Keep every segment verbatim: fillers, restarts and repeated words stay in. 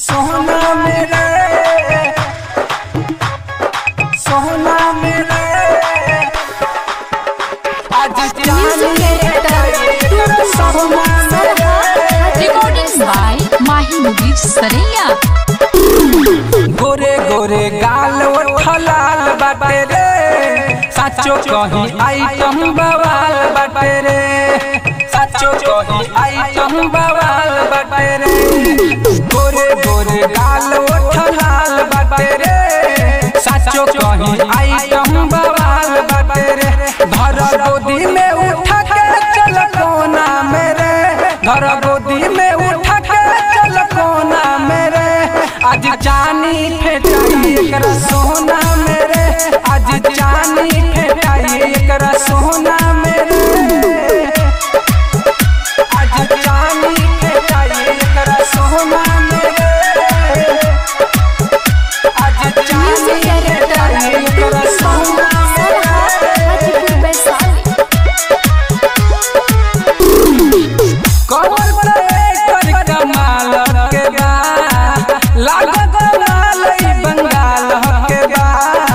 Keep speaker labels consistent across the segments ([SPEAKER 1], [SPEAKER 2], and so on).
[SPEAKER 1] सोना मेरे सोना मेरे आज
[SPEAKER 2] Recordings by Mahi Mudir Saraiya.
[SPEAKER 1] गोरे गोरे गाल उठलाल बाटे रे साचो कही आइटम बवाल बाटे रे साचो कही आइटम बवाल बाटे रे गोरे गोरे गाल उठलाल बाटे रे साचो कही आइटम बवाल बाटे रे घर गोदी में उठा के चल कोना मेरे घर गोदी में उठा के चल कोना मेरे आज जानी फेटाई एकरा सोना मेरे आज जानी फेटाई एकरा सोना मेरे आज जानी फेटाई एकरा सोना मेरे आज जानी फेटाई एकरा सोना कमर पर कर कमाल के बा लागत लालई बंगाल के बा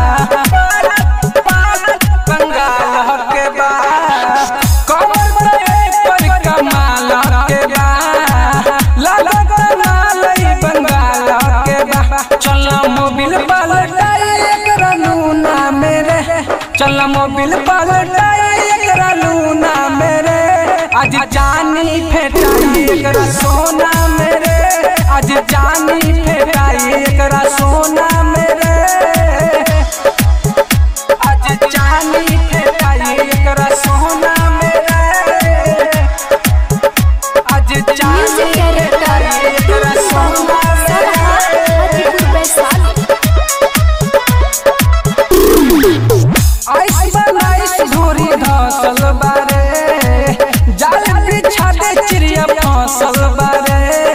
[SPEAKER 1] बंगाल के बा कमर पर कमाल के बा लागत लालई बंगाल के बा चल मोबिल पलटाई एकरा लूना मेरे चल मोबिल पलटाई एकरा लूना मेरे आज जानी फेटाई एकरा सोना मेरे आज जानी फेटाई एकरा सोना मेरे आज जानी फेटाई एकरा सोना मेरे आज जानी फेटाई एकरा सोना मेरे आइस बनाइस धोरी धसल बारे जाल बिछा दे चिड़िया फसल बारे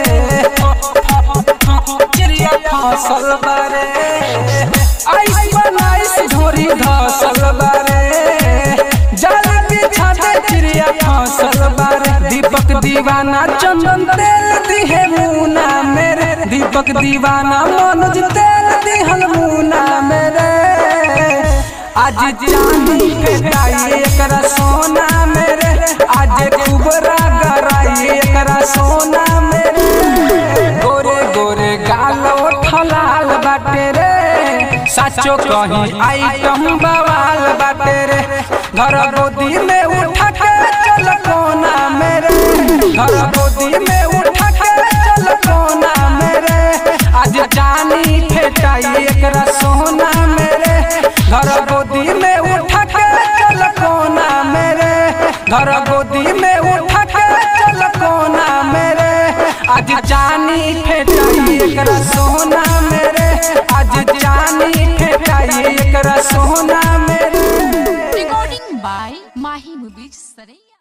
[SPEAKER 1] चिड़िया फसल बारे आइस बनाइस धोरी धसल बारे जाल बिछा दे चिड़िया फसल बारे दीपक दीवाना चंदन तेल दिहे मुना मेरे दीपक दीवाना मनोज तेल दिहल मुना मेरे आज जानी फेटाई एकरा सोना मेरे आज कुबरा गराई एकरा सोना मेरे गोरे गोरे गाल उठलाल बाटे रे साचो कही आइटम बवाल बाटे रे घर गोदी में उठा के चल कोना मेरे घर गोदी में उठा के चल कोना मेरे आज जानी फेटाई एकरा सोना मेरे घर गोदी में उठा के चल कोना मेरे घर गोदी में उठा के चल कोना मेरे आज जानी फेटाई एकरा सोना मेरे आज जानी फेटाई एकरा सोना मेरे
[SPEAKER 2] Recording by Mahi Mudir Saraiya.